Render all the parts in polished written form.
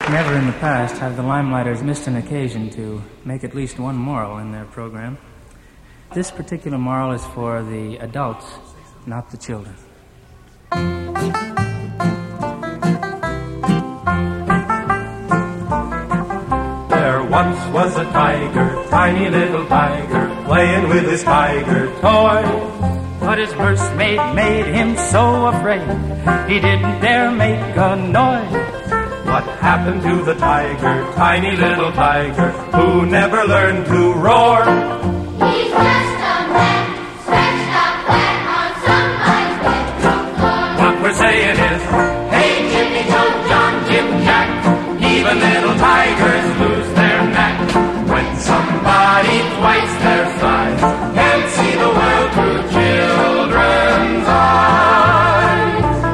Never in the past have the Limelighters missed an occasion to make at least one moral in their program. This particular moral is for the adults, not the children. There once was a tiger, tiny little tiger, playing with his tiger toy. But his nursemaid made him so afraid he didn't dare make a noise. What happened to the tiger, tiny little tiger, who never learned to roar? He's just a man, stretched out flat on somebody's bedroom floor. What we're saying is, hey, Jimmy, Joe, John, Jim, Jack, even little tigers lose their knack. When somebody twice their size can't see the world through children's eyes.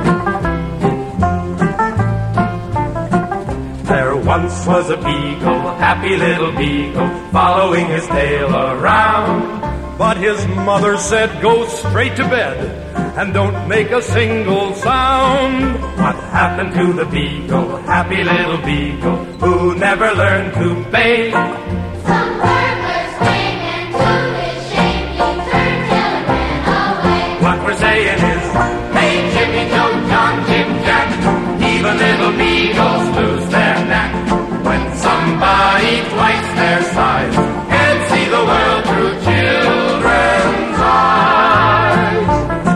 There once was a beagle, happy little beagle, following his tail around. But his mother said, go straight to bed and don't make a single sound. What happened to the beagle, happy little beagle, who never learned to bathe? Some burglars came and to his shame he turned till and ran away. What we're saying is, hey, Jimmy, Joe, John, Jim, Jack, even little beagles lose their knack. When somebody twice their size can't see the world through children's eyes.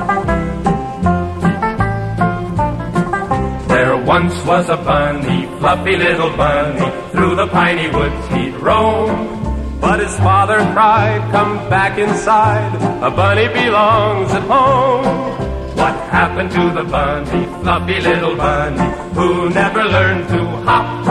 There once was a bunny, fluffy little bunny, through the piney woods he'd roam. But his father cried, come back inside, a bunny belongs at home. What happened to the bunny, fluffy little bunny, who never learned to hop?